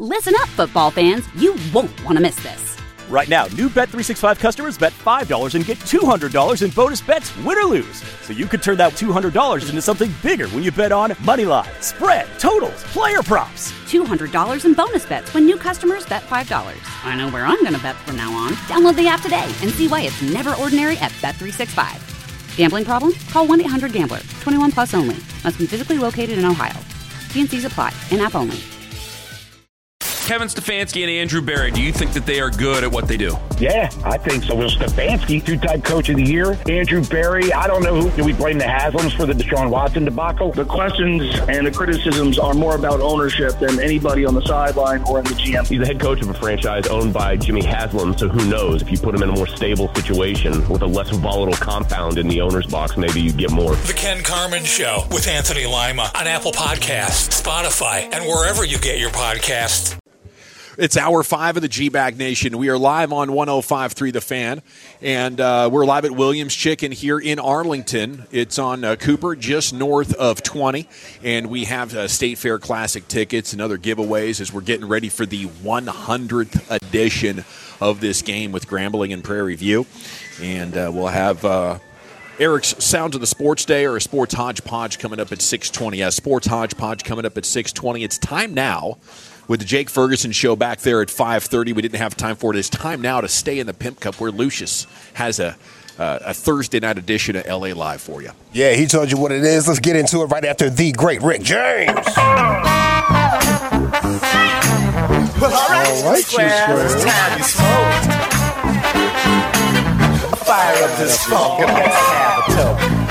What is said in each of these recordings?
Listen up, football fans. You won't want to miss this. Right now, new Bet365 customers bet $5 and get $200 in bonus bets, win or lose. So you could turn that $200 into something bigger when you bet on money line, spread, totals, player props. $200 in bonus bets when new customers bet $5. I know where I'm going to bet from now on. Download the app today and see why it's never ordinary at Bet365. Gambling problem? Call 1-800-GAMBLER. 21 plus only. Must be physically located in Ohio. T&Cs apply. In-app only. Kevin Stefanski and Andrew Berry, do you think that they are good at what they do? Yeah, I think so. Well, Stefanski, two-time coach of the year. Andrew Berry, I don't know who. Do we blame the Haslams for the Deshaun Watson debacle? The questions and the criticisms are more about ownership than anybody on the sideline or in the GM. He's the head coach of a franchise owned by Jimmy Haslam, so who knows? If you put him in a more stable situation with a less volatile compound in the owner's box, maybe you get more. The Ken Carman Show with Anthony Lima on Apple Podcasts, Spotify, and wherever you get your podcasts. It's Hour 5 of the G-Bag Nation. We are live on 105.3 The Fan, and we're live at Williams Chicken here in Arlington. It's on Cooper, just north of 20, and we have State Fair Classic tickets and other giveaways as we're getting ready for the 100th edition of this game with Grambling and Prairie View. And we'll have Eric's Sounds of the Sports Day or a Sports Hodgepodge coming up at 6:20. Yeah, Sports Hodgepodge coming up at 6:20. It's time now. With the Jake Ferguson Show back there at 5:30, we didn't have time for it. It's time now to stay in the Pimp Cup where Lucius has a Thursday night edition of LA Live for you. Yeah, he told you what it is. Let's get into it right after the great Rick James. Well, all right, Square. It's time you smoke. Fire up this funk and let's have a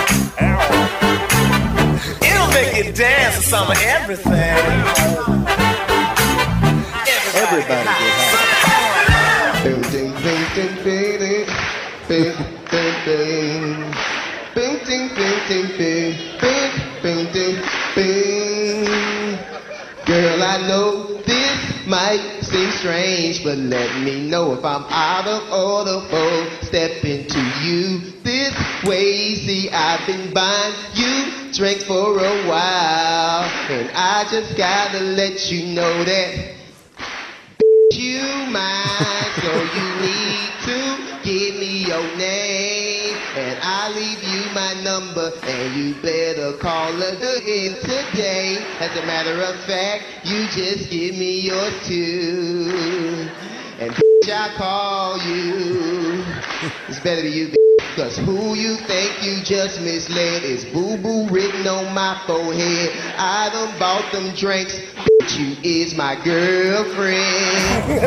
toke. It'll make you dance to some of everything. Everybody get high. Bing, ding, bing, ding, bing, bing, bing, bing, bing, ding, bing, ding, bing, bing, bing, ding, bing. Girl, I know this might seem strange, but let me know if I'm out of order for stepping to you this way. See, I've been buying you drinks for a while, and I just gotta let you know that you mine, so you need to give me your name, and I'll leave you my number, and you better call her in today. As a matter of fact, you just give me yours too, and I'll call you. It's better than you, cause who you think you just misled is boo-boo written on my forehead. I done bought them drinks. You is my girlfriend.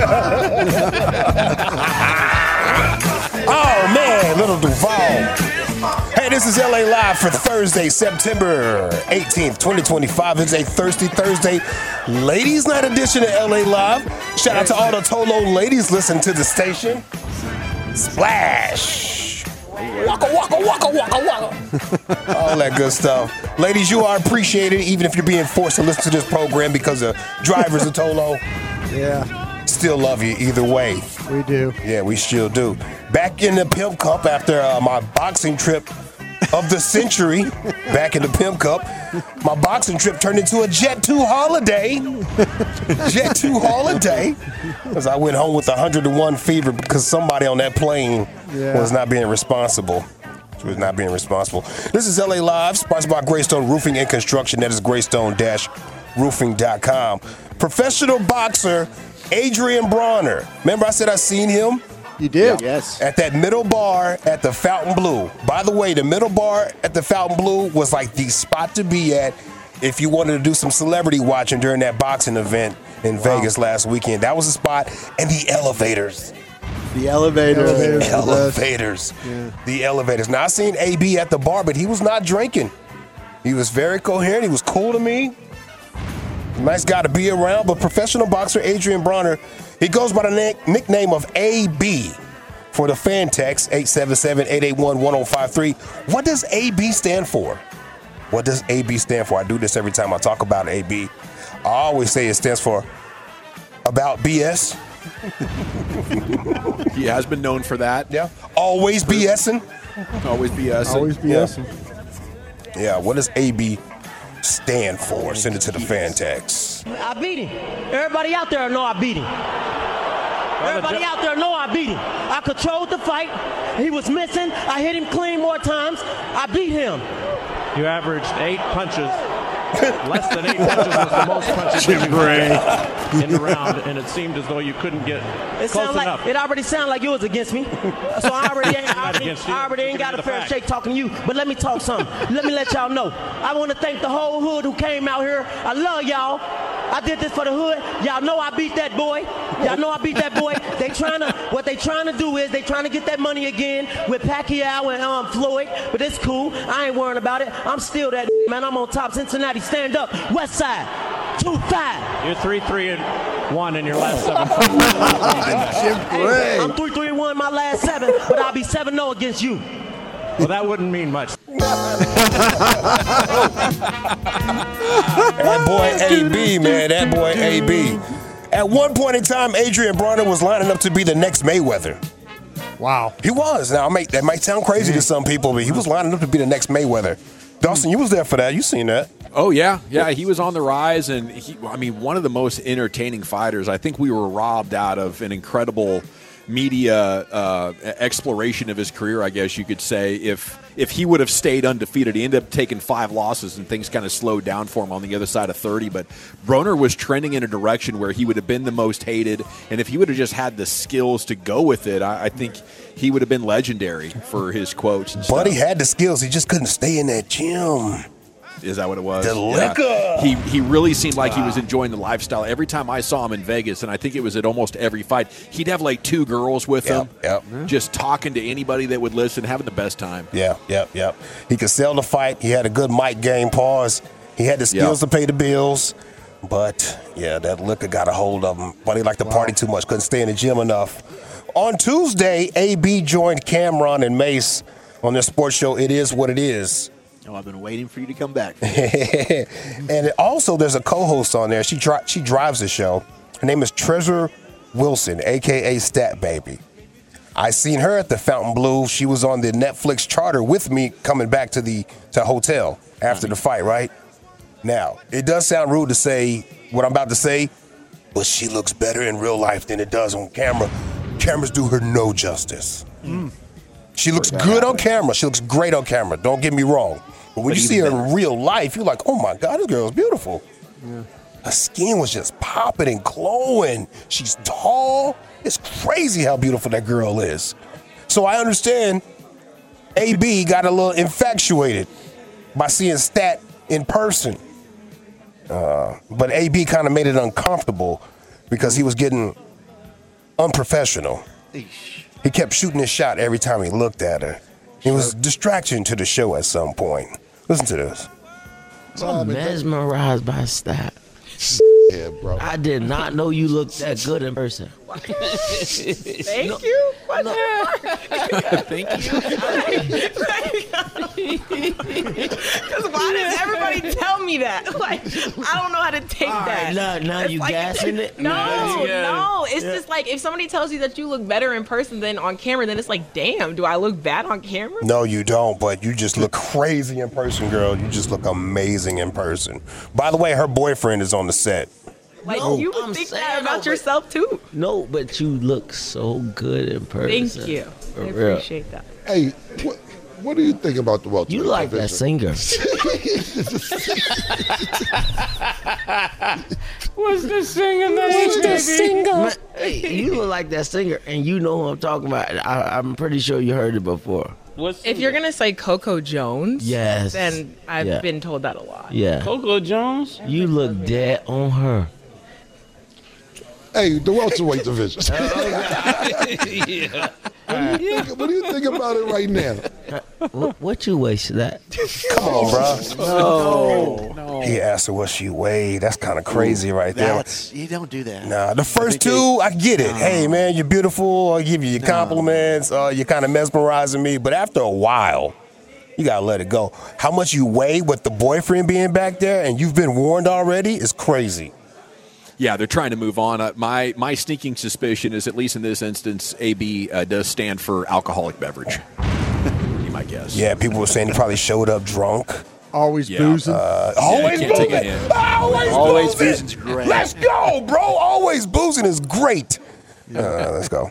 Oh, man, Little Duval. Hey, this is LA Live for Thursday, September 18th, 2025. It's a Thirsty Thursday Ladies Night edition of LA Live. Shout out to all the Tolo ladies listening to the station. Splash. Waka, waka, waka, waka, waka. All that good stuff. Ladies, you are appreciated, even if you're being forced to listen to this program because of drivers of Tolo. Yeah. Still love you either way. We do. Yeah, we still do. Back in the Pimp Cup after my boxing trip of the century. Back in the Pimp Cup. My boxing trip turned into a Jet2 holiday. Jet2 holiday. Because I went home with 101 fever because somebody on that plane was not being responsible. She was not being responsible. This is LA Live, sponsored by Greystone Roofing and Construction. That is greystone-roofing.com. Professional boxer Adrian Bronner. Remember I said I seen him? You did, yes. At that middle bar at the Fountain Blue. By the way, the middle bar at the Fountain Blue was like the spot to be at if you wanted to do some celebrity watching during that boxing event in Vegas last weekend. That was the spot. And the elevators. The elevators. Yeah. The elevators. Now, I seen AB at the bar, but he was not drinking. He was very coherent. He was cool to me. Nice guy to be around. But professional boxer Adrian Bronner, he goes by the nickname of AB for the fan text, 877-881-1053. What does AB stand for? What does AB stand for? I do this every time I talk about AB. I always say it stands for about BS. He has been known for that. Yeah. Always BSing. Always BSing. Always BSing. Yeah. What does AB stand for? Send it to the fan text. I beat him. Everybody out there know I beat him. Everybody out there know I beat him. I controlled the fight. He was missing. I hit him clean more times. I beat him. You averaged 8 punches. Less than 8 punches was the most punches Jim Gray in the round, and it seemed as though you couldn't get close enough. It already sounded like you was against me. So I already ain't got a fair shake talking to you. But let me talk something. Let me let y'all know. I want to thank the whole hood who came out here. I love y'all. I did this for the hood. Y'all know I beat that boy. Y'all know I beat that boy. What they trying to do is they trying to get that money again with Pacquiao and Floyd. But it's cool. I ain't worrying about it. I'm still that man. I'm on top. Cincinnati, stand up. West Side, 2-5. You're 3-3-1 in your last 7. Jim Gray. I'm 3-3-1 in my last 7, but I'll be 7-0 against you. Well, that wouldn't mean much. That boy AB, man. That boy AB. At one point in time, Adrian Bronner was lining up to be the next Mayweather. Wow. He was. Now, that might sound crazy to some people, but he was lining up to be the next Mayweather. Dawson, you was there for that. You seen that. Oh, yeah. Yeah, he was on the rise, and one of the most entertaining fighters. I think we were robbed out of an incredible media exploration of his career, I guess you could say, if he would have stayed undefeated. He ended up taking 5 losses, and things kind of slowed down for him on the other side of 30. But Broner was trending in a direction where he would have been the most hated, and if he would have just had the skills to go with it, I think he would have been legendary for his quotes and stuff. But he had the skills. He just couldn't stay in that gym. Is that what it was? The liquor. Yeah. He really seemed like he was enjoying the lifestyle. Every time I saw him in Vegas, and I think it was at almost every fight, he'd have like 2 girls with him, just talking to anybody that would listen, having the best time. Yep. He could sell the fight. He had a good mic game, pause. He had the skills to pay the bills. But, yeah, that liquor got a hold of him. But he liked to party too much, couldn't stay in the gym enough. On Tuesday, AB joined Cameron and Mace on their sports show, It Is What It Is. Oh, I've been waiting for you to come back. And also, there's a co-host on there. She drives the show. Her name is Treasure Wilson, a.k.a. Stat Baby. I seen her at the Fontainebleau. She was on the Netflix charter with me coming back to the hotel after the fight, right? Now, it does sound rude to say what I'm about to say, but she looks better in real life than it does on camera. Cameras do her no justice. She looks good on camera. She looks great on camera. Don't get me wrong. But when you see her in real life, you're like, oh, my God, this girl is beautiful. Yeah. Her skin was just popping and glowing. She's tall. It's crazy how beautiful that girl is. So I understand AB got a little infatuated by seeing Stat in person. But AB kind of made it uncomfortable because he was getting unprofessional. He kept shooting his shot every time he looked at her. It was a distraction to the show at some point. Listen to this. I'm mesmerized by Stat. Yeah, bro. I did not know you looked that good in person. Thank you. Thank you. Because why does everybody tell me that? Like, I don't know how to take that. Now you gassing it? No. It's just like if somebody tells you that you look better in person than on camera, then it's like, damn, do I look bad on camera? No, you don't, but you just look crazy in person, girl. You just look amazing in person. By the way, her boyfriend is on the set. Like, you would think that about yourself, too. No, but you look so good in person. Thank you. For I real. appreciate that. Hey, what do you think about the welterweight You like division? that singer. What's the singer name, Hey, you look like that singer, and you know who I'm talking about. I'm pretty sure you heard it before. If you're going to say Coco Jones, Yes. then I've been told that a lot. Yeah. Coco Jones? You look dead on her. Hey, the welterweight division. Yeah. What do you think about it right now? What you wasted that? Come on, bro. No. He asked her what she weighed. That's kind of crazy right there. You don't do that. Nah, the first 2, I get it. Hey, man, you're beautiful. I give you your compliments. You're kind of mesmerizing me. But after a while, you got to let it go. How much you weigh with the boyfriend being back there and you've been warned already is crazy. Yeah, they're trying to move on. My sneaking suspicion is, at least in this instance, AB does stand for alcoholic beverage. Be my guess. Yeah, people were saying he probably showed up drunk. Always boozing. Always can't take a boozing. hint. Always boozing's great. Let's go, bro. Always boozing is great. Let's go.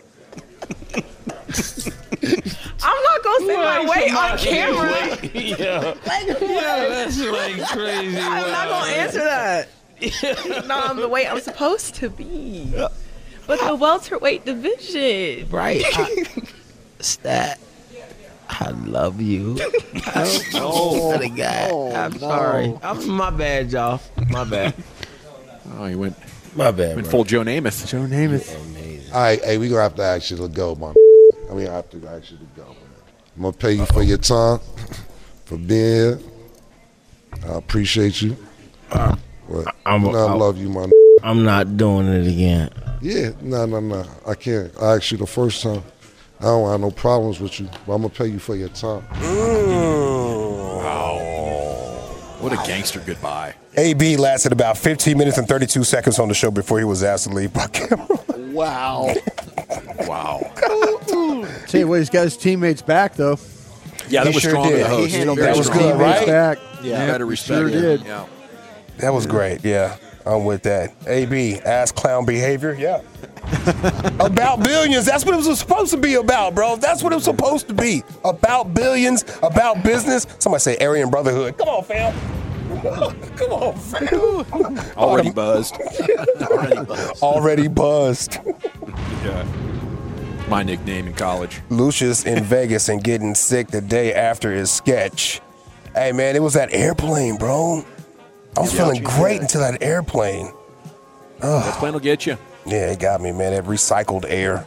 I'm not gonna say my weight on camera. Yeah, that's like crazy. I'm not gonna answer that. Not on the weight I'm supposed to be. But the welterweight division. Right. Stat. I love you. I'm sorry. My bad, y'all. My bad. Oh, he went. My bad. Went full Joe Namath. Joe Namath. All right, hey, we gonna have to ask you to go, man. I mean, I have to ask you to go. Man. I'm gonna pay you for your time, for being here. I appreciate you. I love you, man. I'm not doing it again. Yeah, no. I can't. I asked you the first time. I don't have no problems with you, but I'm gonna pay you for your time. Wow. What a gangster goodbye. AB lasted about 15 minutes and 32 seconds on the show before he was asked to leave by Cameron. Wow. Wow. Tell you what, he's got his teammates back, though. Yeah, that He was sure strong did. of the host. He handled That was his good, teammates right? back. Yeah, better respect. Sure did. Yeah. That was great, yeah. I'm with that. AB, ass clown behavior, yeah. About billions, that's what it was supposed to be about, bro. That's what it was supposed to be. About billions, about business. Somebody say Aryan Brotherhood. Come on, fam. Come on, fam. Already buzzed. Already buzzed. Yeah. My nickname in college. Lucius in Vegas and getting sick the day after his sketch. Hey, man, it was that airplane, bro. I was feeling great until that airplane. That plane will get you. Yeah, it got me, man. That recycled air.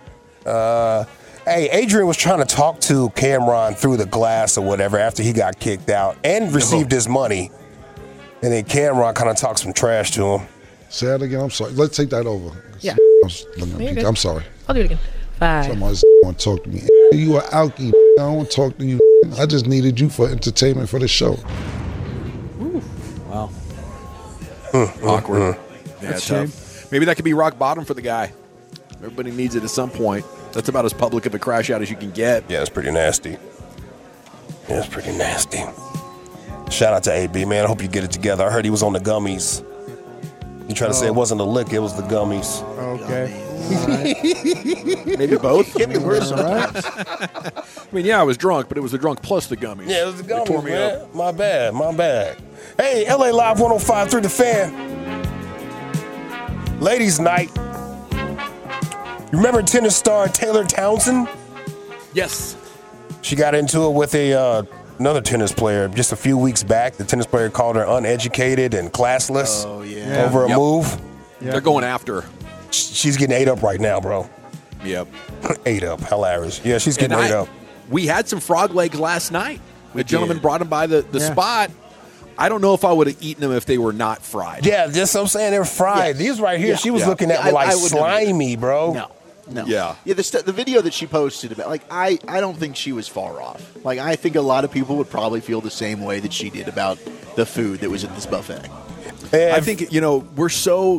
Hey, Adrian was trying to talk to Cameron through the glass or whatever after he got kicked out and received his money. And then Cameron kind of talked some trash to him. Say that again. I'm sorry. Let's take that over. Yeah. I'm sorry. I'll do it again. 5. Somebody want to talk to me. You are alky. I don't want to talk to you. I just needed you for entertainment for the show. Wow. Awkward. Yeah, That's a tough. Maybe that could be rock bottom for the guy. Everybody needs it at some point. That's about as public of a crash out as you can get. Yeah, it's pretty nasty. Yeah, it's pretty nasty. Shout out to AB, man. I hope you get it together. I heard he was on the gummies. You trying to say it wasn't the lick, it was the gummies. Okay. Maybe both. Get me worse. All right. I mean, yeah, I was drunk, but it was the drunk plus the gummies. Yeah, it was the They gummies, tore me man. up. My bad. Hey, LA Live 105.3 The Fan. Ladies' night. You remember tennis star Taylor Townsend? Yes. She got into it with another tennis player just a few weeks back. The tennis player called her uneducated and classless over a move. Yep. They're going after her. She's getting ate up right now, bro. Yep. Ate up. Hilarious. Yeah, she's getting ate up. We had some frog legs last night. The gentleman brought them by the spot. I don't know if I would have eaten them if they were not fried. Yeah, that's what I'm saying. They're fried. These right here, she was looking at me like slimy, bro. No. Yeah. Yeah, the video that she posted about, like, I don't think she was far off. Like, I think a lot of people would probably feel the same way that she did about the food that was at this buffet. I think, we're so,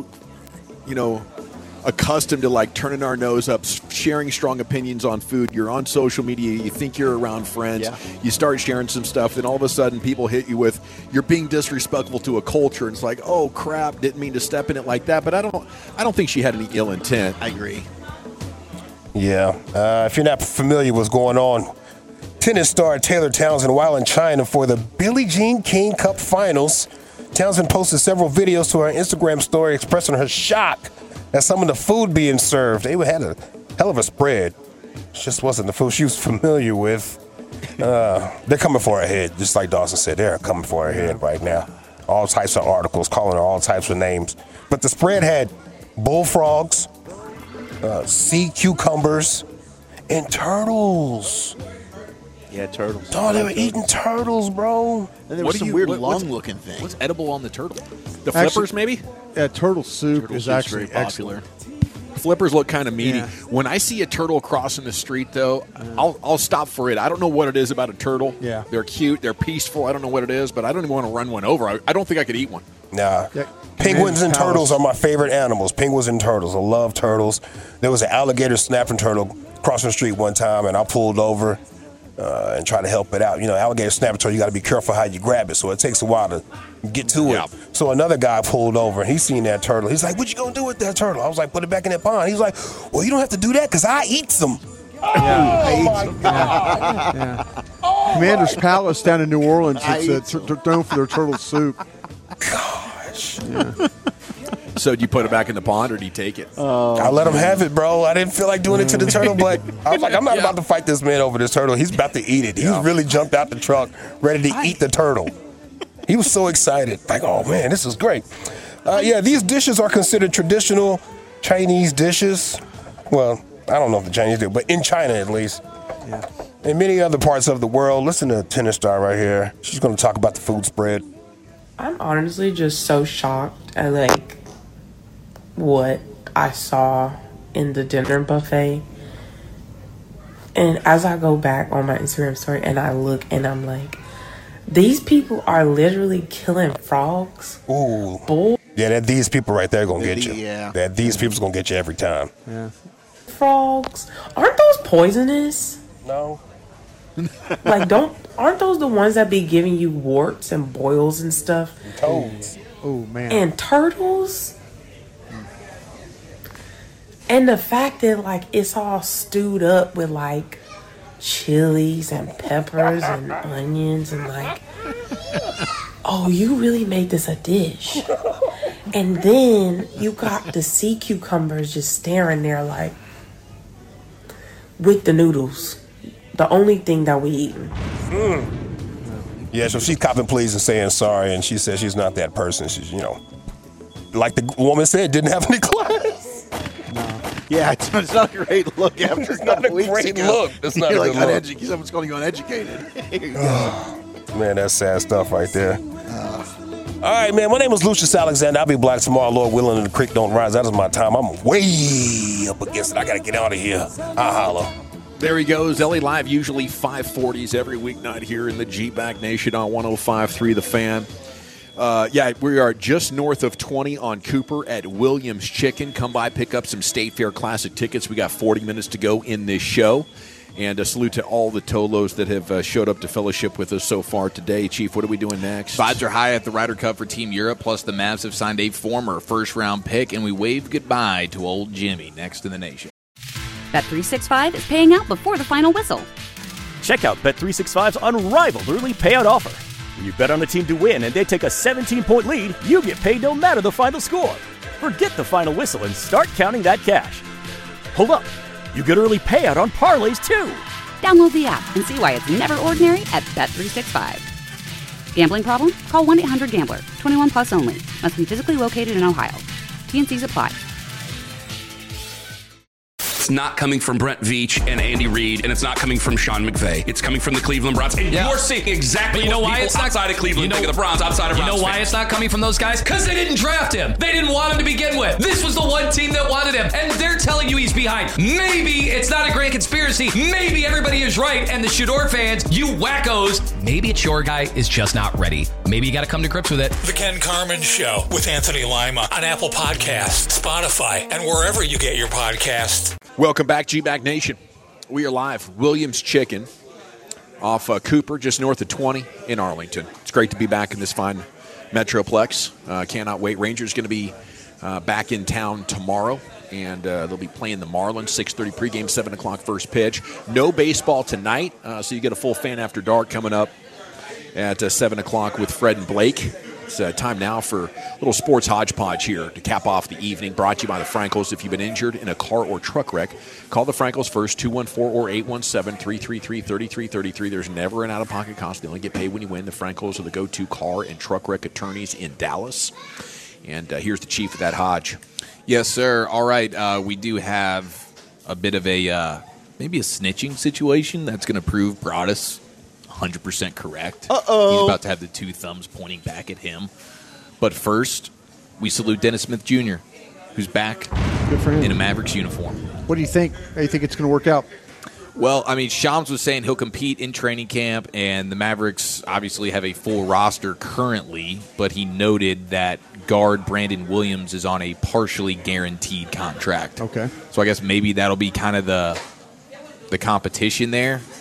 accustomed to like turning our nose up, sharing strong opinions on food. You're on social media, you think you're around friends, you start sharing some stuff, then all of a sudden people hit you with, you're being disrespectful to a culture, and it's like, oh crap, didn't mean to step in it like that. But I don't think she had any ill intent. I agree. Yeah. If you're not familiar with what's going on, tennis star Taylor Townsend, while in China for the Billie Jean King Cup Finals, Townsend posted several videos to her Instagram story expressing her shock at some of the food being served. They had a hell of a spread. It just wasn't the food she was familiar with. They're coming for her head, just like Dawson said. They're coming for her head right now. All types of articles, calling her all types of names. But the spread had bullfrogs, sea cucumbers, and turtles. Yeah, turtles. Oh, they were eating turtles, bro. And there was some weird lung-looking thing. What's edible on the turtle? The flippers, maybe? Yeah, turtle soup is actually very popular. Flippers look kind of meaty. Yeah. When I see a turtle crossing the street, though, I'll stop for it. I don't know what it is about a turtle. Yeah. They're cute. They're peaceful. I don't know what it is, but I don't even want to run one over. I don't think I could eat one. Nah. Penguins and turtles are my favorite animals. Penguins and turtles. I love turtles. There was an alligator snapping turtle crossing the street one time, and I pulled over. and try to help it out. Alligator snapper turtle, you got to be careful how you grab it, so it takes a while to get to it. So another guy pulled over, and he seen that turtle. He's like, "What you gonna do with that turtle?" I was like, "Put it back in that pond." He's like, "Well, you don't have to do that because I eat them." Oh my God! Yeah. Commander's Palace down in New Orleans. It's known for their turtle soup. Gosh. Yeah. So do you put it back in the pond, or do you take it? I let him have it, bro. I didn't feel like doing it to the turtle, but I was like, I'm not about to fight this man over this turtle. He's about to eat it. He really jumped out the truck, ready to eat the turtle. He was so excited. Like, oh, man, this is great. These dishes are considered traditional Chinese dishes. Well, I don't know if the Chinese do, but in China at least. Yeah. In many other parts of the world. Listen to Tennis Star right here. She's going to talk about the food spread. I'm honestly just so shocked at, what I saw in the dinner buffet. And as I go back on my Instagram story and I look and I'm like, these people are literally killing frogs. Ooh. Bull. Yeah, these people right there going to get you. Yeah. These people's going to get you every time. Yeah. Frogs. Aren't those poisonous? No. Aren't those the ones that be giving you warts and boils and stuff? And toads. Oh, man. And turtles? And the fact that, it's all stewed up with, chilies and peppers and onions and, oh, you really made this a dish. And then you got the sea cucumbers just staring there, with the noodles. The only thing that we eating. Yeah, so she's copping pleas and saying sorry, and she says she's not that person. She's, like the woman said, didn't have any class. Yeah, it's not a great look after it's not a great look. It's not a good look. Someone's calling you uneducated. Here you go. Man, that's sad stuff right there. All right, man, my name is Lucius Alexander. I'll be black tomorrow, Lord willing, and the creek don't rise. That is my time. I'm way up against it. I got to get out of here. I'll holla. There he goes. LA Live, usually 540s every weeknight here in the G-Bag Nation on 105.3 The Fan. We are just north of 20 on Cooper at Williams Chicken. Come by, pick up some State Fair Classic tickets. We got 40 minutes to go in this show. And a salute to all the Tolos that have showed up to fellowship with us so far today. Chief, what are we doing next? Vibes are high at the Ryder Cup for Team Europe, plus the Mavs have signed a former first-round pick, and we wave goodbye to old Jimmy next in the nation. Bet365 is paying out before the final whistle. Check out Bet365's unrivaled early payout offer. When you bet on a team to win and they take a 17-point lead, you get paid no matter the final score. Forget the final whistle and start counting that cash. Hold up. You get early payout on parlays, too. Download the app and see why it's never ordinary at Bet365. Gambling problem? Call 1-800-GAMBLER. 21 plus only. Must be physically located in Ohio. T&Cs apply. It's not coming from Brent Veach and Andy Reid, and it's not coming from Sean McVay. It's coming from the Cleveland Browns. And you're seeing exactly what people outside of Cleveland think of the Browns, outside of Browns You know why fans. it's not coming from those guys? Because they didn't draft him. They didn't want him to begin with. This was the one team that wanted him, and they're telling you he's behind. Maybe it's not a great conspiracy. Maybe everybody is right, and the Shador fans, you wackos, maybe it's your guy is just not ready. Maybe you got to come to grips with it. The Ken Carman Show with Anthony Lima on Apple Podcasts, Spotify, and wherever you get your podcasts. Welcome back, G-Bag Nation. We are live. Williams Chicken off Cooper, just north of 20 in Arlington. It's great to be back in this fine Metroplex. Cannot wait. Rangers going to be back in town tomorrow, and they'll be playing the Marlins, 6:30 pregame, 7 o'clock first pitch. No baseball tonight, so you get a full Fan After Dark coming up at 7 o'clock with Fred and Blake. It's time now for a little sports hodgepodge here to cap off the evening, brought to you by the Frankels. If you've been injured in a car or truck wreck, call the Frankels first, 214 or 817-333-3333. There's never an out-of-pocket cost. They only get paid when you win. The Frankels are the go-to car and truck wreck attorneys in Dallas. And here's the chief of that hodge. Yes, sir. All right. We do have a bit of a maybe a snitching situation that's going to prove Broadus 100% correct. Uh-oh. He's about to have the two thumbs pointing back at him. But first, we salute Dennis Smith Jr., who's back Good for him. in a Mavericks uniform. What do you think? How do you think it's going to work out? Well, I mean, Shams was saying he'll compete in training camp, and the Mavericks obviously have a full roster currently, but he noted that guard Brandon Williams is on a partially guaranteed contract. Okay. So I guess maybe that'll be kind of the competition there.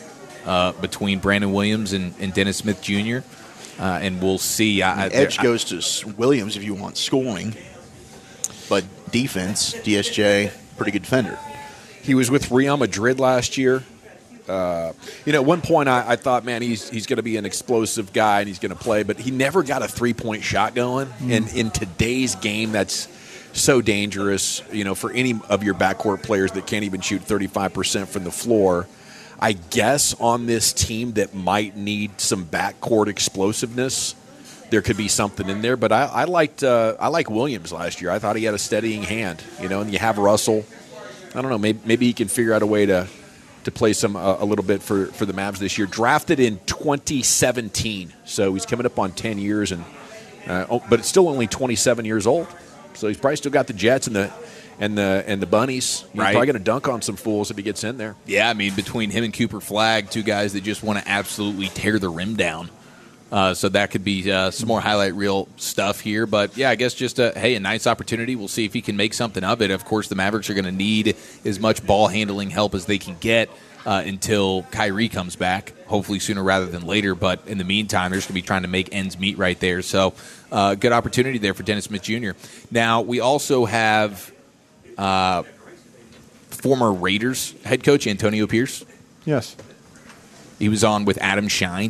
between Brandon Williams and Dennis Smith Jr., and we'll see. Edge goes to Williams if you want scoring, but defense, DSJ, pretty good defender. He was with Real Madrid last year. At one point I thought, man, he's going to be an explosive guy and he's going to play, but he never got a three-point shot going. And in today's game, that's so dangerous, for any of your backcourt players that can't even shoot 35% from the floor. I guess on this team that might need some backcourt explosiveness, there could be something in there. But I liked Williams last year. I thought he had a steadying hand, and you have Russell. I don't know, maybe he can figure out a way to play some a little bit for the Mavs this year. Drafted in 2017, so he's coming up on 10 years, but it's still only 27 years old. So he's probably still got the Jets and the Bunnies. He's probably going to dunk on some fools if he gets in there. Yeah, I mean, between him and Cooper Flagg, two guys that just want to absolutely tear the rim down. So that could be some more highlight reel stuff here. But, yeah, I guess just a nice opportunity. We'll see if he can make something of it. Of course, the Mavericks are going to need as much ball handling help as they can get until Kyrie comes back, hopefully sooner rather than later. But in the meantime, they're just going to be trying to make ends meet right there. So good opportunity there for Dennis Smith Jr. Now, we also have former Raiders head coach Antonio Pierce. Yes. He was on with Adam Shine.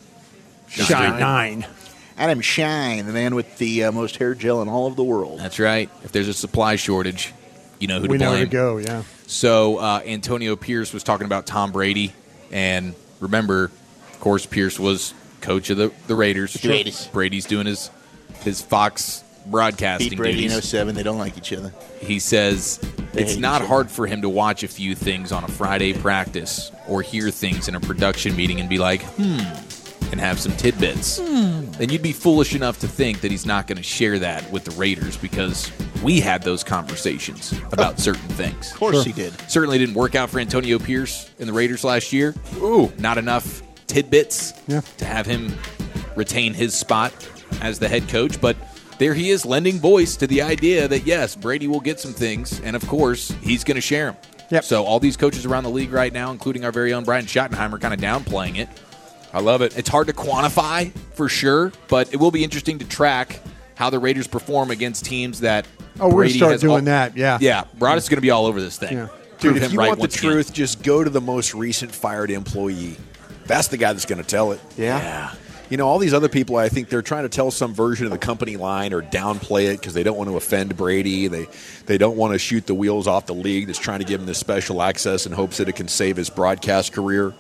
Shine. Adam Shine, the man with the most hair gel in all of the world. That's right. If there's a supply shortage, you know who to blame. We know where to go, yeah. So Antonio Pierce was talking about Tom Brady, and remember, of course, Pierce was coach of the Raiders. Brady's doing his Fox broadcasting Pete Brady duties. in 07, they don't like each other. He says it's not hard for him to watch a few things on a Friday practice or hear things in a production meeting and be like, and have some tidbits. And you'd be foolish enough to think that he's not going to share that with the Raiders because we had those conversations about certain things. Of course he did. Certainly didn't work out for Antonio Pierce in the Raiders last year. Not enough tidbits to have him retain his spot as the head coach, but there he is lending voice to the idea that, yes, Brady will get some things, and of course, he's going to share them. Yep. So all these coaches around the league right now, including our very own Brian Schottenheimer, kind of downplaying it. I love it. It's hard to quantify for sure, but it will be interesting to track how the Raiders perform against teams that we're going to start doing that, yeah. Yeah, Broadus is going to be all over this thing. Yeah. Dude, if you want the truth, just go to the most recent fired employee. That's the guy that's going to tell it. Yeah. All these other people, I think they're trying to tell some version of the company line or downplay it because they don't want to offend Brady. They don't want to shoot the wheels off the league that's trying to give him this special access in hopes that it can save his broadcast career.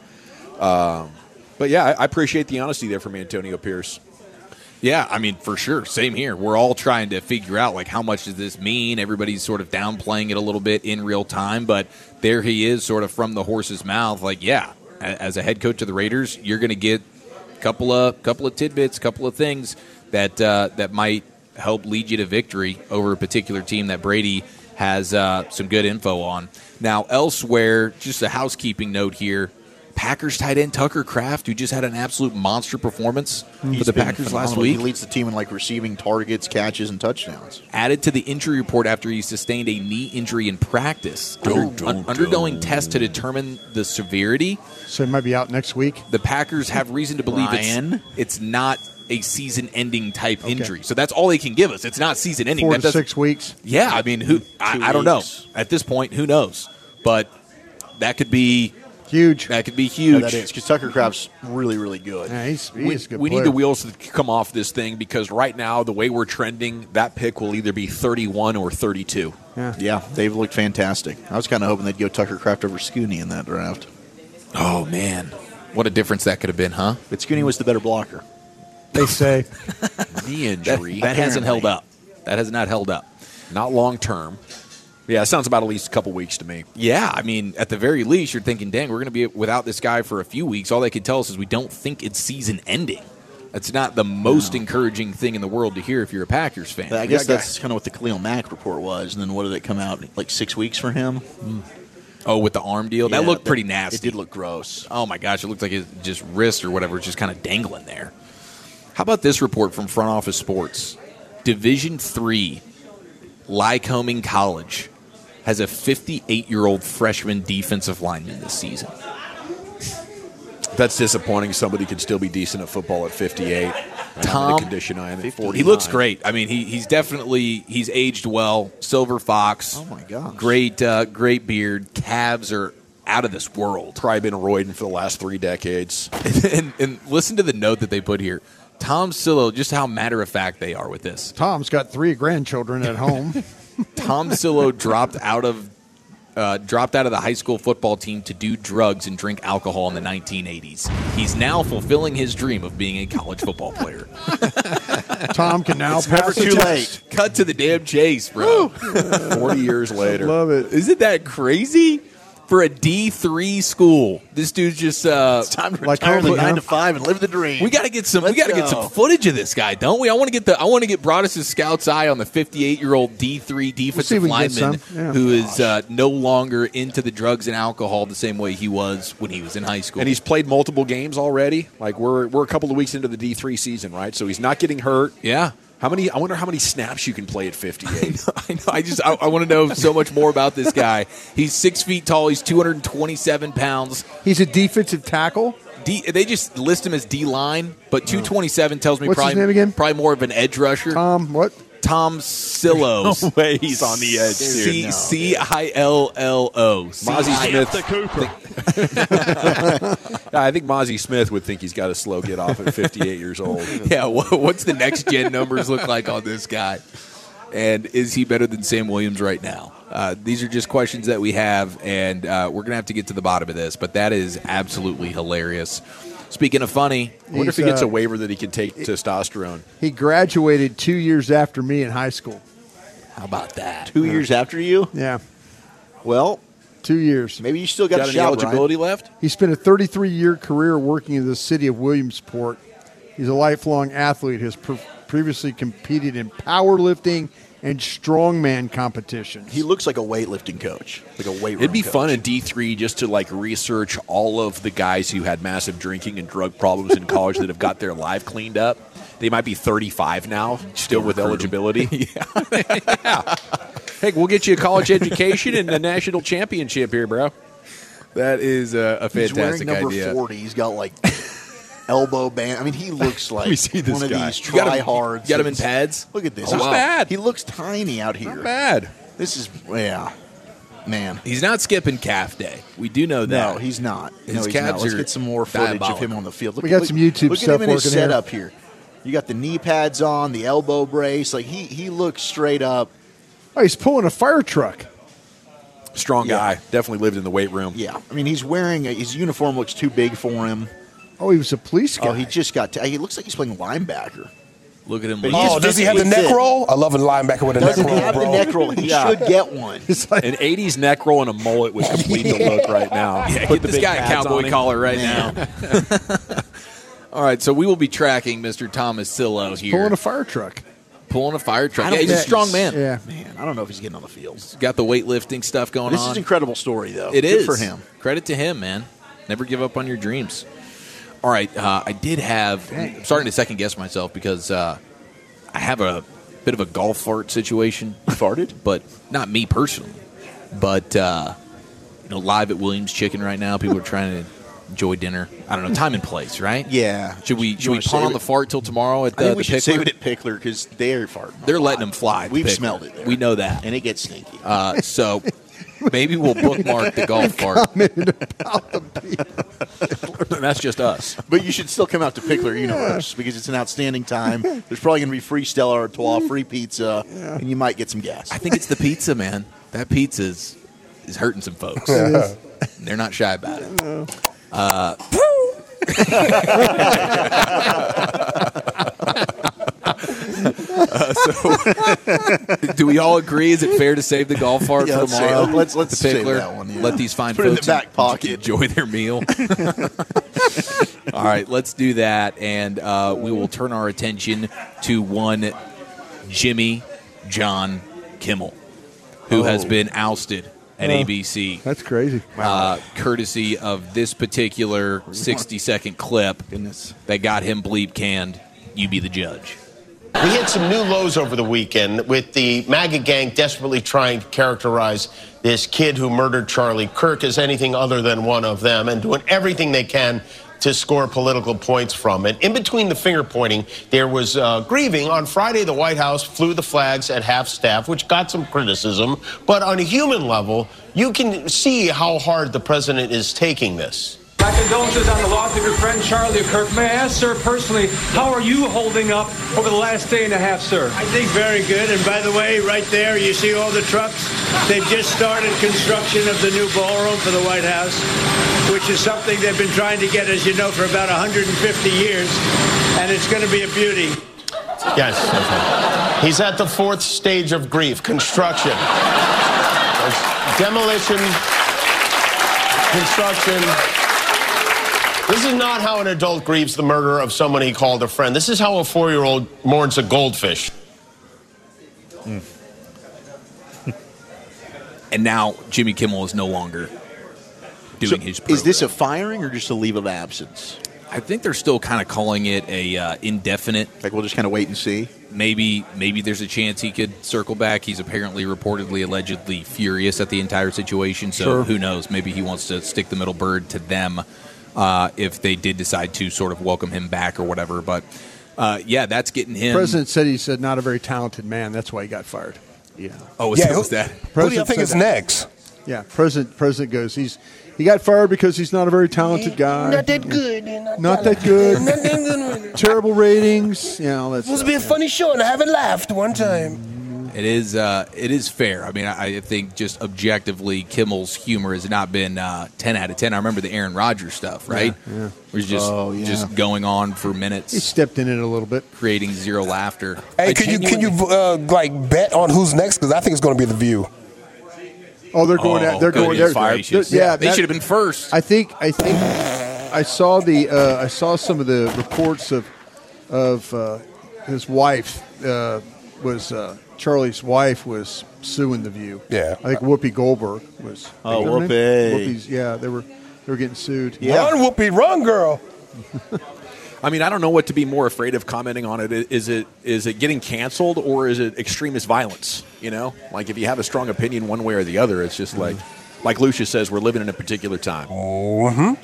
But, yeah, I appreciate the honesty there from Antonio Pierce. Yeah, I mean, for sure. Same here. We're all trying to figure out, like, how much does this mean? Everybody's sort of downplaying it a little bit in real time, but there he is sort of from the horse's mouth. Like, yeah, as a head coach of the Raiders, you're going to get couple of tidbits, couple of things that might help lead you to victory over a particular team that Brady has some good info on. Now, elsewhere, just a housekeeping note here. Packers tight end Tucker Kraft, who just had an absolute monster performance for the Packers last week. He leads the team in receiving targets, catches, and touchdowns. Added to the injury report after he sustained a knee injury in practice. Undergoing tests to determine the severity. So he might be out next week. The Packers have reason to believe it's not a season-ending type injury. So that's all they can give us. It's not season-ending. 4 to 6 weeks. Yeah, I mean, I don't know. At this point, who knows? But that could be huge. That could be huge. Yeah, that is, because Tucker Kraft's really, really good. Yeah, he's a good We player. need the wheels to come off this thing because right now, the way we're trending, that pick will either be 31 or 32. Yeah, they've looked fantastic. I was kind of hoping they'd go Tucker Kraft over Scooney in that draft. Oh, man. What a difference that could have been, huh? But Scooney was the better blocker. They say. Knee injury. That hasn't held up. That has not held up. Not long term. Yeah, it sounds about at least a couple weeks to me. Yeah, I mean, at the very least, you're thinking, dang, we're going to be without this guy for a few weeks. All they could tell us is we don't think it's season ending. That's not the most encouraging thing in the world to hear if you're a Packers fan. I guess that's kind of what the Khalil Mack report was. And then what did it come out? 6 weeks for him? Oh, with the arm deal? That looked pretty nasty. It did look gross. Oh, my gosh. It looked like his just wrist or whatever was just kind of dangling there. How about this report from Front Office Sports? Division III, Lycoming College has a 58-year-old freshman defensive lineman this season. That's disappointing. Somebody could still be decent at football at 58. Tom, the condition I am at 49. He looks great. I mean, he's aged well. Silver fox. Oh my gosh. Great beard. Calves are out of this world. Probably been roiding for the last 3 decades. and listen to the note that they put here. Tom Sillo, just how matter of fact they are with this. Tom's got 3 grandchildren at home. Tom Sillo dropped out of the high school football team to do drugs and drink alcohol in the 1980s. He's now fulfilling his dream of being a college football player. Tom can now pass too late. Cut to the damn chase, bro. 40 years later. Love it. Isn't that crazy? For a D3 school, this dude's just It's time to retire the 9 to 5 and live the dream. We got to get some. We got to get some footage of this guy, don't we? I want to get Broadus' scout's eye on the 58-year-old D3 defensive lineman who is no longer into the drugs and alcohol the same way he was when he was in high school. And he's played multiple games already. Like we're a couple of weeks into the D3 season, right? So he's not getting hurt. Yeah. I wonder how many snaps you can play at 58. I know. I want to know so much more about this guy. He's 6 feet tall. He's 227 pounds. He's a defensive tackle. They just list him as D-line, but 227 tells me What's his name again? Probably more of an edge rusher. Tom what? Tom Sillo. No way he's on the edge. Cillo. Mozzie Smith. I think Mozzie Smith would think he's got a slow get off at 58 years old. Yeah, what's the next gen numbers look like on this guy? And is he better than Sam Williams right now? These are just questions that we have, and we're going to have to get to the bottom of this, but that is absolutely hilarious. Speaking of funny, I wonder if he gets a waiver that he can take testosterone. He graduated 2 years after me in high school. How about that? 2 years after you? Yeah. Well, 2 years. Maybe you still got a any shot, eligibility left? He spent a 33-year career working in the city of Williamsport. He's a lifelong athlete. Has previously competed in powerlifting and strongman competitions. He looks like a weightlifting coach, like a weight room It'd be coach. fun in D3 just to research all of the guys who had massive drinking and drug problems in college that have got their life cleaned up. They might be 35 now, still with eligibility. Yeah. Hey, we'll get you a college education and a national championship here, bro. That is a fantastic He's wearing number idea. 40. He's got elbow band. I mean, he looks like me see this one guy. of these tryhards. You got him in pads? Look at this. Not bad. He looks tiny out here. Not bad. This is, man. He's not skipping calf day. We do know that. No, he's not. His He's calves not. Let's are get some more footage diabolical. of him on the field. We got some YouTube look stuff at him in his working here. setup here. You got the knee pads on, the elbow brace. Like he looks straight up. Oh, he's pulling a fire truck. Strong guy. Definitely lived in the weight room. Yeah. I mean, he's wearing his uniform looks too big for him. Oh, he was a police guy. Oh, he just got. He looks like he's playing linebacker. Look at him. But Oh, does he have the neck roll? I love a linebacker with a neck Doesn't roll, have bro. the neck roll. He should get one. An 80s neck roll and a mullet would complete the look right now. Yeah, Put get the this big guy a pads on cowboy him. collar right now. All right, so we will be tracking Mr. Thomas Sillo here. Pulling a fire truck. Pulling a fire I truck. don't Yeah, he's a think strong man. Yeah. Man, I don't know if he's getting on the field. Got the weightlifting stuff going This on. is an incredible story, though. It Good is for him. Credit to him, man. Never give up on your dreams. All right, I did have. I'm starting to second guess myself because I have a bit of a golf fart situation. Farted, but not me personally. But live at Williams Chicken right now, people are trying to enjoy dinner. I don't know, time and place, right? Yeah. Should we wanna punt on save the it? fart till tomorrow at I think we the should Pickler? save it at Pickler because they're farting. They're letting them fly. at We've Pickler. smelled it there. We know that. And it gets stinky. So maybe we'll bookmark the golf fart. That's just us. But you should still come out to Pickler Universe because it's an outstanding time. There's probably going to be free Stella Artois, free pizza, and you might get some gas. I think it's the pizza, man. That pizza is hurting some folks. They're not shy about it. So, do we all agree? Is it fair to save the golf fart for tomorrow? Let's The save Pickler? that one. Yeah. Let these fine Put it in the folks back pocket. enjoy their meal. All right, let's do that, and we will turn our attention to one Jimmy John Kimmel, who has been ousted at ABC. That's crazy. Courtesy of this particular 60-second clip that got him bleep canned. You be the judge. We hit some new lows over the weekend with the MAGA gang desperately trying to characterize this kid who murdered Charlie Kirk as anything other than one of them and doing everything they can to score political points from it. In between the finger pointing, there was grieving. On Friday, the White House flew the flags at half-staff, which got some criticism. But on a human level, you can see how hard the president is taking this. My condolences on the loss of your friend Charlie Kirk. May I ask, sir, personally, how are you holding up over the last day and a half, sir? I think very good. And by the way, right there, you see all the trucks? They've just started construction of the new ballroom for the White House, which is something they've been trying to get, as you know, for about 150 years. And it's going to be a beauty. Yes. He's at the fourth stage of grief, construction. There's demolition, construction. This is not how an adult grieves the murder of someone he called a friend. This is how a 4-year-old mourns a goldfish. And now Jimmy Kimmel is no longer doing his program. Is this a firing or just a leave of absence? I think they're still kind of calling it a indefinite. Like we'll just kind of wait and see. Maybe there's a chance he could circle back. He's apparently, reportedly, allegedly furious at the entire situation. So Who knows? Maybe he wants to stick the middle bird to them. If they did decide to sort of welcome him back or whatever. But, that's getting him. The president said he's not a very talented man. That's why he got fired. Yeah. Oh, was that? Who do you think is next? Yeah, President goes, he got fired because he's not a very talented guy. Not that good. Not that good. Terrible ratings. All that supposed to be a funny show, and I haven't laughed one time. It is fair. I mean, I think just objectively, Kimmel's humor has not been 10 out of 10. I remember the Aaron Rodgers stuff, right? Yeah. Where he's just going on for minutes. He stepped in it a little bit, creating zero laughter. Hey, can you bet on who's next? Because I think it's going to be The View. Oh, they're going. They're going. They're fired. Yeah, they should have been first. I think. I saw some of the reports of his wife Charlie's wife was suing The View. Yeah, I think Whoopi Goldberg was. Oh, Whoopi. Whoopi's. Yeah, they were getting sued. Yeah. Run, Whoopi, run, girl. I mean, I don't know what to be more afraid of commenting on it. Is it getting canceled or is it extremist violence? Like if you have a strong opinion one way or the other, it's just like Lucius says, we're living in a particular time. Mm-hmm.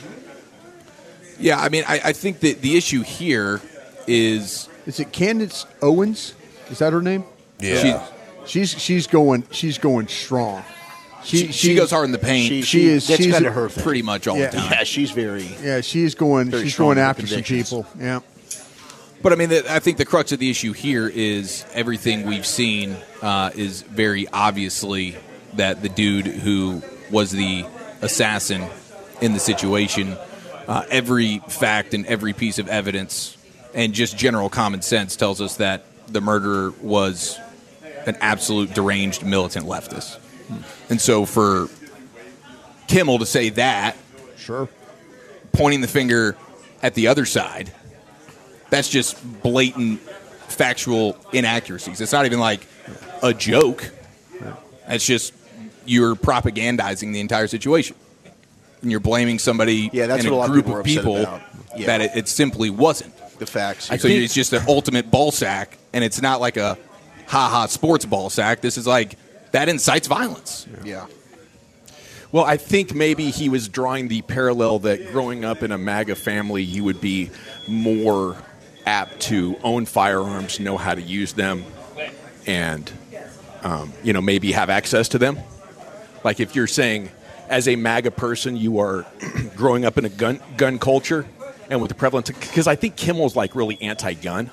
Yeah, I mean, I think that the issue here is it Candace Owens? Is that her name? Yeah. She's going strong. She goes hard in the paint. She's kind of her thing. Pretty much all the time. Yeah, she's very. Yeah, she's going after some people. Yeah. But I mean, I think the crux of the issue here is everything we've seen is very obviously that the dude who was the assassin in the situation, every fact and every piece of evidence and just general common sense tells us that the murderer was an absolute deranged militant leftist. And so for Kimmel to say that, pointing the finger at the other side, that's just blatant factual inaccuracies. It's not even like a joke. It's just you're propagandizing the entire situation. And you're blaming somebody in a group of people that it simply wasn't. The facts. So it's just an ultimate ball sack, and it's not like a ha-ha sports ball sack. This is like that incites violence. Yeah. Well, I think maybe he was drawing the parallel that growing up in a MAGA family, you would be more apt to own firearms, know how to use them, and maybe have access to them. Like if you're saying, as a MAGA person, you are growing up in a gun culture, and with the prevalence, because I think Kimmel's like really anti-gun.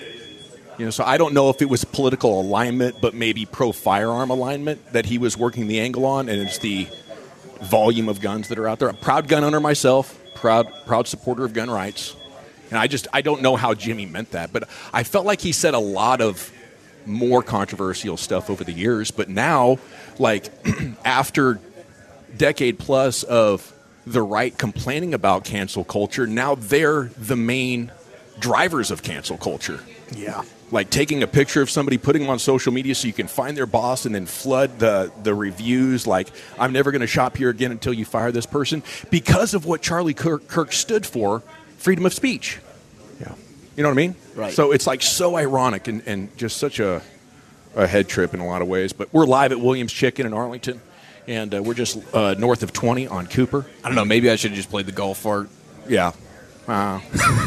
So I don't know if it was political alignment, but maybe pro-firearm alignment that he was working the angle on, and it's the volume of guns that are out there. I'm a proud gun owner myself, proud supporter of gun rights, and I don't know how Jimmy meant that, but I felt like he said a lot of more controversial stuff over the years, but now, like after decade plus of the right complaining about cancel culture, now they're the main drivers of cancel culture. Yeah. Like taking a picture of somebody, putting them on social media so you can find their boss and then flood the reviews like, I'm never going to shop here again until you fire this person, because of what Charlie Kirk stood for, freedom of speech. Yeah. You know what I mean? Right. So it's like so ironic and just such a head trip in a lot of ways. But we're live at Williams Chicken in Arlington, and we're just north of 20 on Cooper. I don't know, maybe I should have just played the golf fart. Yeah. Wow.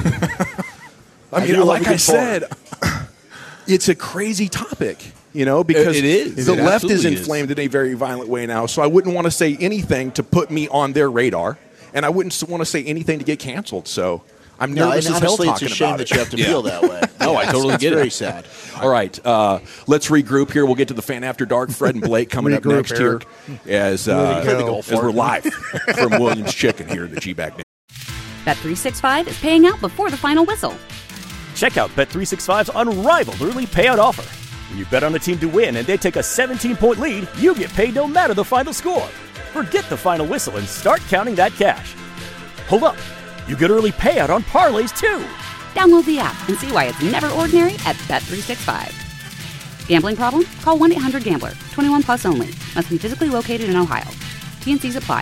I mean, like I said, it's a crazy topic, because it is. The It left is absolutely inflamed in a very violent way now. So I wouldn't want to say anything to put me on their radar, and I wouldn't want to say anything to get canceled. So I'm nervous as hell talking about it. It's a shame that you have to feel that way. No, I totally get it. Very sad. All right, let's regroup here. We'll get to the Fan After Dark. Fred and Blake coming up next here as we're live from Williams Chicken here at the G-Bag Nation. Bet365 is paying out before the final whistle. Check out Bet365's unrivaled early payout offer. When you bet on a team to win and they take a 17-point lead, you get paid no matter the final score. Forget the final whistle and start counting that cash. Hold up. You get early payout on parlays, too. Download the app and see why it's never ordinary at Bet365. Gambling problem? Call 1-800-GAMBLER. 21 plus only. Must be physically located in Ohio. T&Cs apply.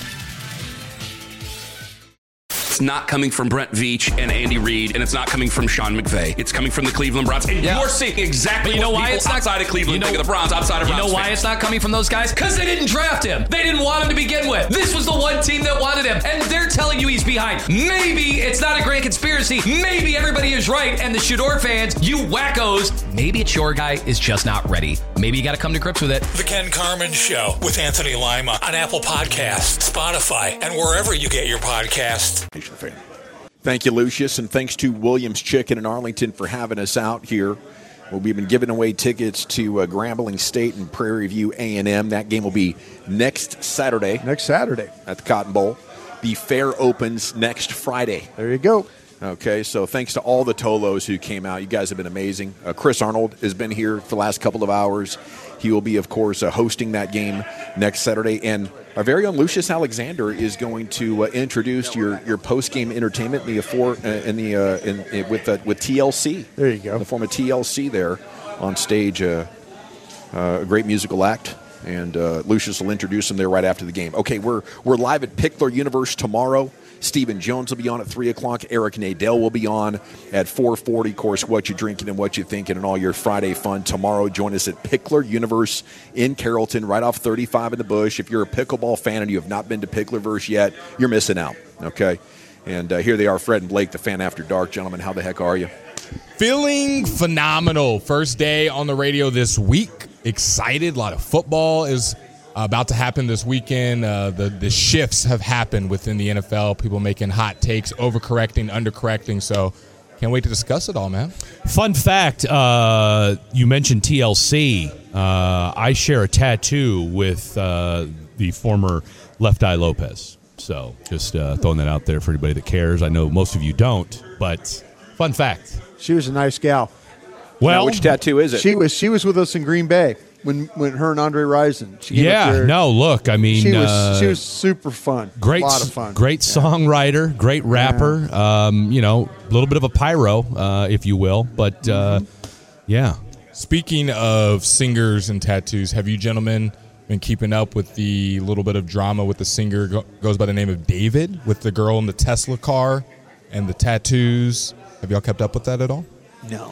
It's not coming from Brent Veach and Andy Reid, and it's not coming from Sean McVay. It's coming from the Cleveland Browns. And you're seeing exactly why it's not outside of Cleveland think of the Browns outside of Browns. You know why it's not coming from those guys? Because they didn't draft him. They didn't want him to begin with. This was the one team that wanted him, and they're telling you he's behind. Maybe it's not a grand conspiracy. Maybe everybody is right, and the Shador fans, you wackos, maybe it's your guy is just not ready. Maybe you got to come to grips with it. The Ken Carman Show with Anthony Lima on Apple Podcasts, Spotify, and wherever you get your podcasts. Thank you, Lucius, and thanks to Williams Chicken in Arlington for having us out here. Well, we've been giving away tickets to Grambling State and Prairie View A&M. That game will be next Saturday. Next Saturday. At the Cotton Bowl. The fair opens next Friday. There you go. Okay, so thanks to all the Tolos who came out. You guys have been amazing. Chris Arnold has been here for the last couple of hours. He will be, of course, hosting that game next Saturday. And our very own Lucius Alexander is going to introduce your post-game entertainment with TLC. There you go. In the form of TLC there on stage, a great musical act. And Lucius will introduce him there right after the game. Okay, we're live at Pickler Universe tomorrow. Stephen Jones will be on at 3 o'clock. Eric Nadell will be on at 4:40. Of course, what you're drinking and what you're thinking and all your Friday fun tomorrow. Join us at Pickler Universe in Carrollton, right off 35 in the Bush. If you're a pickleball fan and you have not been to Picklerverse yet, you're missing out, okay? And here they are, Fred and Blake, the Fan After Dark. Gentlemen, how the heck are you? Feeling phenomenal. First day on the radio this week. Excited. A lot of football is about to happen this weekend. The shifts have happened within the NFL. People making hot takes, overcorrecting, undercorrecting. So can't wait to discuss it all, man. Fun fact, you mentioned TLC. I share a tattoo with the former Left Eye Lopez. So just throwing that out there for anybody that cares. I know most of you don't, but fun fact. She was a nice gal. Well, now, which tattoo is it? She was with us in Green Bay when her and Andre Rison. Look, I mean, she was super fun. Great, a lot of fun. Great songwriter, great rapper. A little bit of a pyro, if you will. But yeah. Speaking of singers and tattoos, have you gentlemen been keeping up with the little bit of drama with the singer goes by the name of David, with the girl in the Tesla car and the tattoos? Have y'all kept up with that at all? No.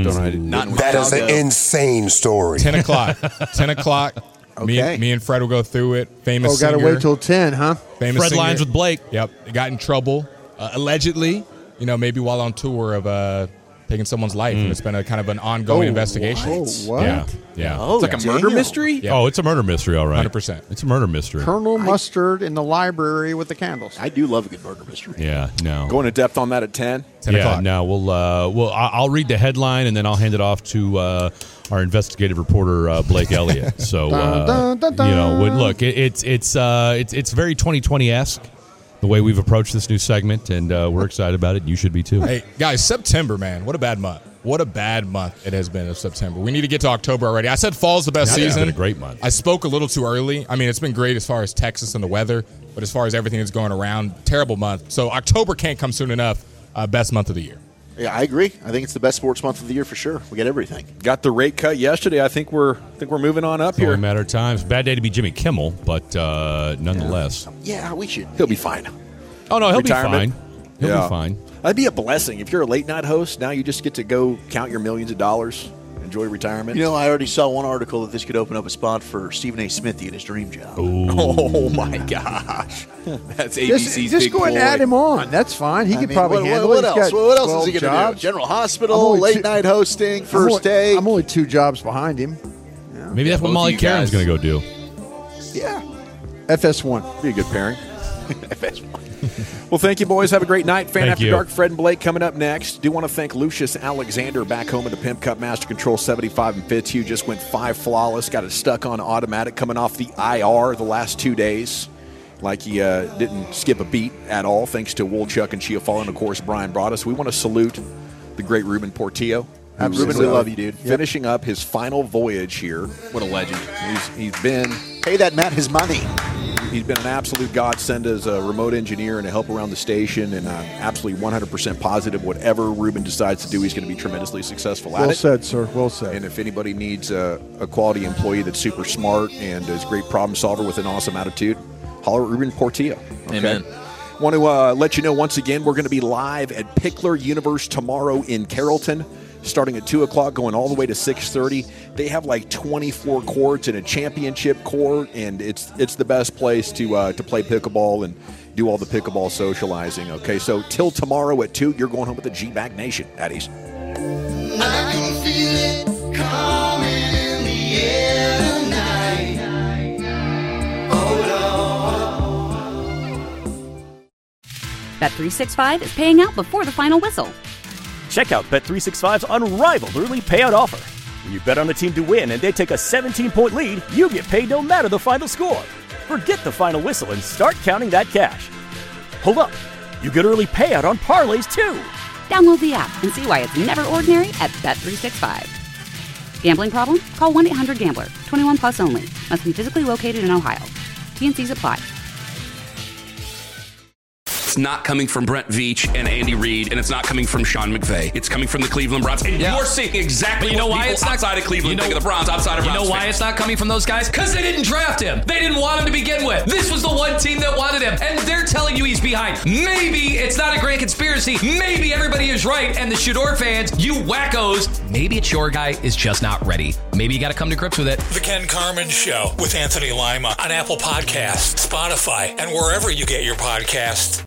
That is an insane story. 10 o'clock. 10 o'clock. Okay. Me and Fred will go through it. Famous singer. Gotta wait till 10, huh? Famous Fred singer. Lines with Blake. Yep. Got in trouble, allegedly, maybe while on tour of taking someone's life. And it's been a kind of an ongoing investigation. What? Yeah. Oh, it's like a murder mystery? Yeah. Oh, it's a murder mystery, all right. 100%. It's a murder mystery. Colonel Mustard in the library with the candles. I do love a good murder mystery. Yeah, no. Going to depth on that at 10? 10 o'clock. No, I'll read the headline and then I'll hand it off to our investigative reporter Blake Elliott. So look, it's very 2020-esque the way we've approached this new segment, and we're excited about it. You should be too. Hey guys, September, man, what a bad month. What a bad month it has been of September. We need to get to October already. I said fall's the best season. It's been a great month. I spoke a little too early. I mean, it's been great as far as Texas and the weather, but as far as everything that's going around, terrible month. So October can't come soon enough. Best month of the year. Yeah, I agree. I think it's the best sports month of the year for sure. We get everything. Got the rate cut yesterday. I think we're moving on up It's here. only a matter of time. It's a bad day to be Jimmy Kimmel, but nonetheless. Yeah, we should. He'll be fine. Oh, no, he'll Retirement. be fine. He'll be fine. That'd be a blessing. If you're a late night host, now you just get to go count your millions of dollars, enjoy retirement. I already saw one article that this could open up a spot for Stephen A. Smithy at his dream job. Oh, my gosh. That's ABC's just big go and ploy. add him on. That's fine. He could probably handle what it. else? He's got What else is 12 he going to do? jobs. General Hospital, late night hosting, first day. I'm only 2 jobs behind him. Maybe that's what both Molly you Karen's guys. going to go do. Yeah. FS1. Be a good pairing. FS1. Well, thank you, boys. Have a great night. Fan Thank After you. Dark, Fred and Blake coming up next. Do want to thank Lucius Alexander back home in the Pimp Cup Master Control 75 and Fitzhugh. Just went 5 flawless. Got it stuck on automatic coming off the IR the last 2 days. Like he didn't skip a beat at all, thanks to Woolchuck and Chiafalo, and, of course, Brian Broaddus. We want to salute the great Ruben Portillo. Ruben, we love you, dude. Finishing up his final voyage here. What a legend. He's been... Pay that man his money. He's been an absolute godsend as a remote engineer and a help around the station, and I'm absolutely 100% positive whatever Ruben decides to do, he's going to be tremendously successful at Well it. said, sir. Well said. And if anybody needs a quality employee that's super smart and is a great problem solver with an awesome attitude, holler at Ruben Portillo. Okay? Amen. Want to let you know once again, we're going to be live at Pickler Universe tomorrow in Carrollton, starting at 2 o'clock, going all the way to 6:30. They have like 24 courts and a championship court, and it's the best place to play pickleball and do all the pickleball socializing. Okay, so till tomorrow at 2, you're going home with the G-Bag Nation, Addies. I can feel it coming in the air tonight. Bet365 is paying out before the final whistle. Check out Bet365's unrivaled early payout offer. When you bet on a team to win and they take a 17-point lead, you get paid no matter the final score. Forget the final whistle and start counting that cash. Hold up. You get early payout on parlays, too. Download the app and see why it's never ordinary at Bet365. Gambling problem? Call 1-800-GAMBLER. 21 plus only. Must be physically located in Ohio. T&Cs apply. It's not coming from Brent Veach and Andy Reid, and it's not coming from Sean McVay. It's coming from the Cleveland Browns. And you're seeing exactly You know what why people it's not outside of Cleveland think of the Browns, outside of You Browns know why fans. it's not coming from those guys? Because they didn't draft him. They didn't want him to begin with. This was the one team that wanted him, and they're telling you he's behind. Maybe it's not a grand conspiracy. Maybe everybody is right, and the Shador fans, you wackos, maybe it's your guy is just not ready. Maybe you got to come to grips with it. The Ken Carmen Show with Anthony Lima on Apple Podcasts, Spotify, and wherever you get your podcasts.